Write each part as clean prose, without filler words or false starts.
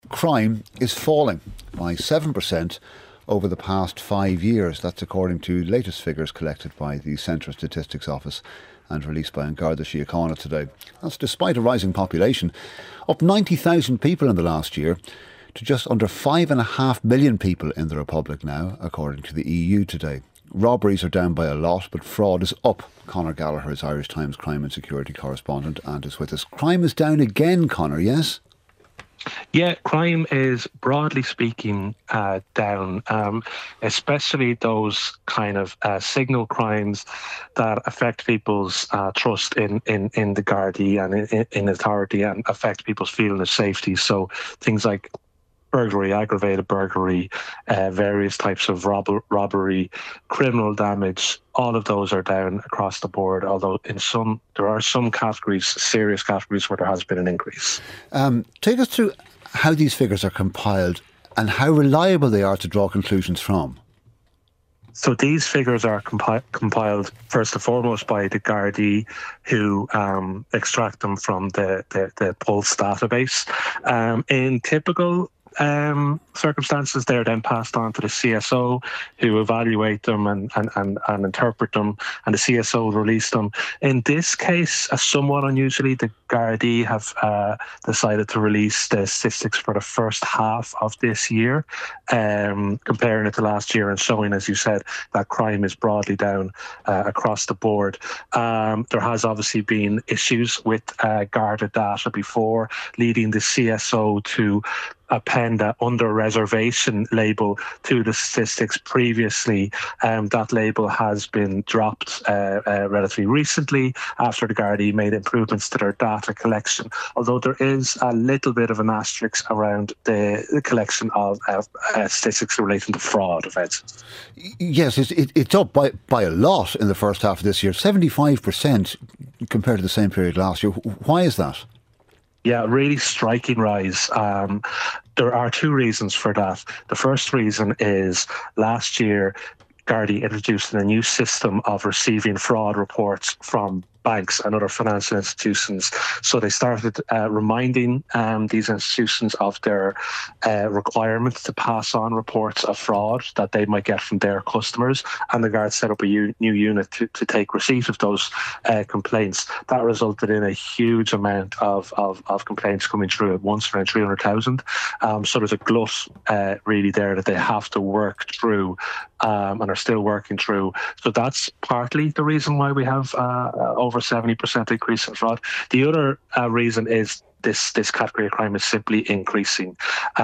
Crime is falling by 7% over the past 5 years. That's according to latest figures collected by the Centre Statistics Office and released by An Garda Síochána today. That's despite a rising population, up 90,000 people in the last year to just under 5.5 million people in the Republic now, according to the EU today. Robberies are down by a lot, but fraud is up. Conor Gallagher is Irish Times crime and security correspondent and is with us. Crime is down again, Conor, yes? Yeah, crime is, broadly speaking, down, especially those kind of signal crimes that affect people's trust in the Gardaí and in authority and affect people's feeling of safety. So things like burglary, aggravated burglary, various types of robbery, criminal damage, all of those are down across the board, although there are some categories, serious categories, where there has been an increase. Take us through how these figures are compiled and how reliable they are to draw conclusions from. So these figures are compiled first and foremost by the Gardaí, who extract them from the Pulse database. In typical circumstances, they're then passed on to the CSO, who evaluate them and interpret them, and the CSO release them. In this case, somewhat unusually, the Gardaí have decided to release the statistics for the first half of this year, comparing it to last year and showing, as you said, that crime is broadly down across the board. There has obviously been issues with Garda data before, leading the CSO to append an under reservation label to the statistics previously. That label has been dropped relatively recently after the Gardaí made improvements to their data collection, although there is a little bit of an asterisk around the collection of statistics relating to fraud events. Yes, it's up by a lot in the first half of this year, 75% compared to the same period last year. Why is that? Yeah, really striking rise. There are two reasons for that. The first reason is last year, Gardaí introduced a new system of receiving fraud reports from banks and other financial institutions. So they started reminding these institutions of their requirements to pass on reports of fraud that they might get from their customers. And the Guard set up a new unit to take receipt of those complaints. That resulted in a huge amount of complaints coming through at once, around 300,000. So there's a glut really there that they have to work through and are still working through. So that's partly the reason why we have over 70% increase in fraud. The other reason is this category of crime is simply increasing.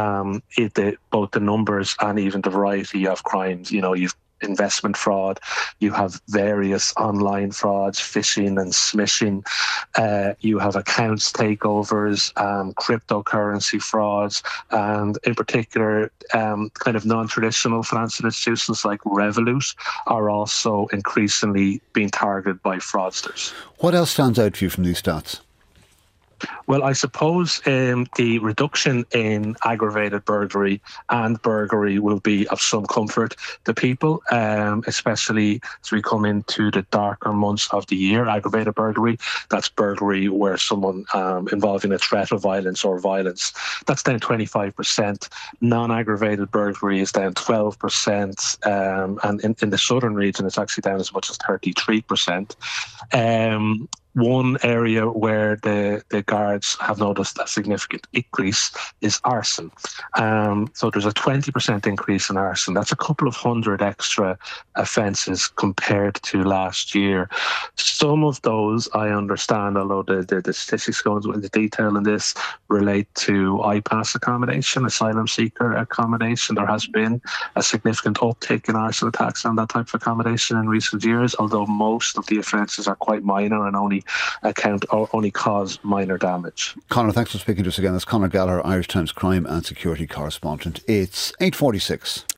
Both the numbers and even the variety of crimes. You know, you've investment fraud, you have various online frauds, phishing and smishing, you have accounts takeovers, cryptocurrency frauds, and in particular kind of non-traditional financial institutions like Revolut are also increasingly being targeted by fraudsters. What else stands out for you from these stats? Well, I suppose the reduction in aggravated burglary and burglary will be of some comfort to people, especially as we come into the darker months of the year. Aggravated burglary, that's burglary where someone involving a threat of violence or violence, that's down 25%. Non-aggravated burglary is down 12%, and in the southern region, it's actually down as much as 33%. One area where the guards have noticed a significant increase is arson. So there's a 20% increase in arson. That's a couple of hundred extra offences compared to last year. Some of those, I understand, although the statistics go into the detail in this, relate to IPAS accommodation, asylum seeker accommodation. There has been a significant uptick in arson attacks on that type of accommodation in recent years, although most of the offences are quite minor and only cause minor damage. Conor, thanks for speaking to us again. That's Conor Gallagher, Irish Times crime and security correspondent. It's 8:46.